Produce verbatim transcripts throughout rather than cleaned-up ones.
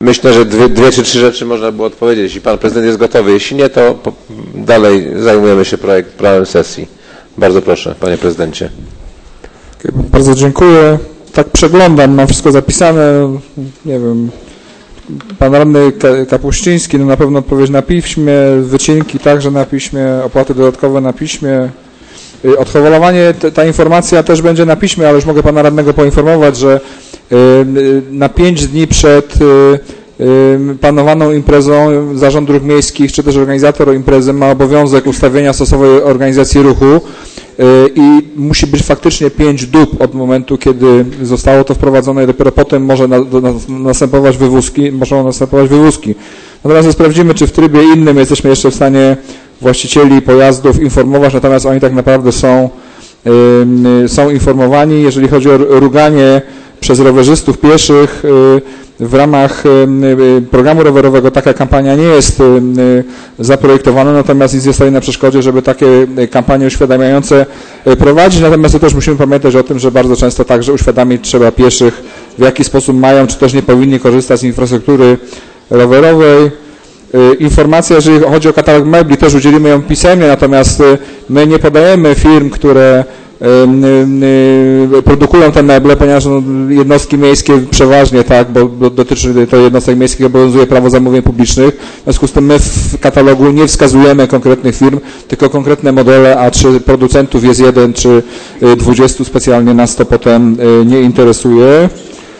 myślę, że dwie, dwie czy trzy rzeczy można było odpowiedzieć. Jeśli pan prezydent jest gotowy, jeśli nie, to po, dalej zajmujemy się projekt, prawem sesji. Bardzo proszę, panie prezydencie. Bardzo dziękuję. Tak przeglądam, mam wszystko zapisane, nie wiem, pan radny Kapuściński, no na pewno odpowiedź na piśmie, wycinki także na piśmie, opłaty dodatkowe na piśmie. Odholowanie, ta informacja też będzie na piśmie, ale już mogę pana radnego poinformować, że na pięć dni przed planowaną imprezą Zarząd Dróg Miejskich, czy też organizator imprezy ma obowiązek ustawienia stosowej organizacji ruchu i musi być faktycznie pięć dób od momentu, kiedy zostało to wprowadzone i dopiero potem może na, na, następować wywózki, mogą następować wywózki. Natomiast sprawdzimy, czy w trybie innym jesteśmy jeszcze w stanie właścicieli pojazdów informować, natomiast oni tak naprawdę są, yy, są informowani. Jeżeli chodzi o ruganie przez rowerzystów, pieszych, yy, w ramach yy, programu rowerowego taka kampania nie jest yy, zaprojektowana, natomiast nic nie stoi na przeszkodzie, żeby takie kampanie uświadamiające prowadzić. Natomiast to też musimy pamiętać o tym, że bardzo często także uświadomić trzeba pieszych, w jaki sposób mają, czy też nie powinni korzystać z infrastruktury rowerowej. Informacja, jeżeli chodzi o katalog mebli, też udzielimy ją pisemnie, natomiast my nie podajemy firm, które produkują te meble, ponieważ no, jednostki miejskie przeważnie, tak, bo dotyczy to jednostek miejskich, obowiązuje prawo zamówień publicznych. W związku z tym my w katalogu nie wskazujemy konkretnych firm, tylko konkretne modele, a czy producentów jest jeden, czy dwudziestu specjalnie nas to potem nie interesuje.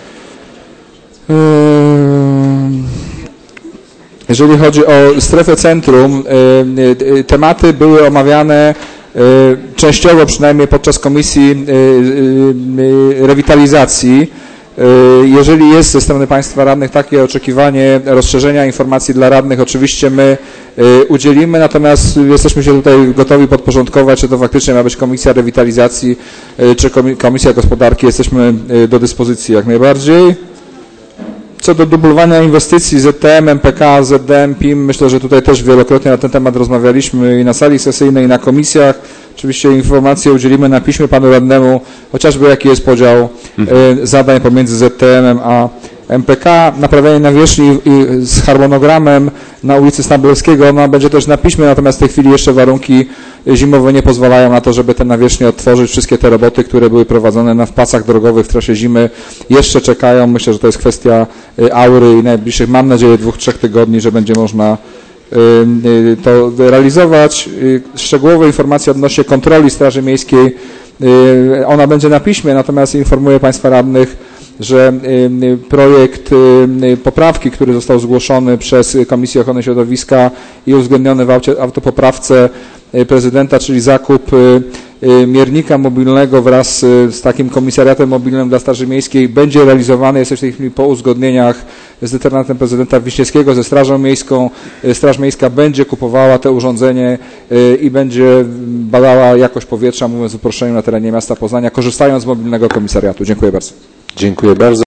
Jeżeli chodzi o strefę centrum, tematy były omawiane częściowo przynajmniej podczas komisji rewitalizacji. Jeżeli jest ze strony państwa radnych takie oczekiwanie rozszerzenia informacji dla radnych, oczywiście my udzielimy, natomiast jesteśmy się tutaj gotowi podporządkować, czy to faktycznie ma być komisja rewitalizacji, czy komisja gospodarki, jesteśmy do dyspozycji jak najbardziej. Co do dublowania inwestycji Z T M, M P K, Z D M, P I M, myślę, że tutaj też wielokrotnie na ten temat rozmawialiśmy i na sali sesyjnej, i na komisjach. Oczywiście informacje udzielimy na piśmie panu radnemu, chociażby jaki jest podział mhm. zadań pomiędzy Z T M-em a M P K. Naprawianie nawierzchni z harmonogramem na ulicy Stambulskiego, ona będzie też na piśmie, natomiast w tej chwili jeszcze warunki zimowe nie pozwalają na to, żeby te nawierzchnie odtworzyć. Wszystkie te roboty, które były prowadzone na wpasach drogowych w czasie zimy, jeszcze czekają. Myślę, że to jest kwestia aury i najbliższych, mam nadzieję, dwóch, trzech tygodni, że będzie można to realizować. Szczegółowe informacje odnośnie kontroli Straży Miejskiej, ona będzie na piśmie, natomiast informuję państwa radnych, że projekt poprawki, który został zgłoszony przez Komisję Ochrony Środowiska i uwzględniony w autopoprawce prezydenta, czyli zakup miernika mobilnego wraz z takim komisariatem mobilnym dla Straży Miejskiej, będzie realizowany. Jest w tej chwili po uzgodnieniach z determinantem prezydenta Wiśniewskiego, ze Strażą Miejską. Straż Miejska będzie kupowała to urządzenie i będzie badała jakość powietrza, mówiąc w uproszczeniu, na terenie miasta Poznania, korzystając z mobilnego komisariatu. Dziękuję bardzo. Dziękuję bardzo.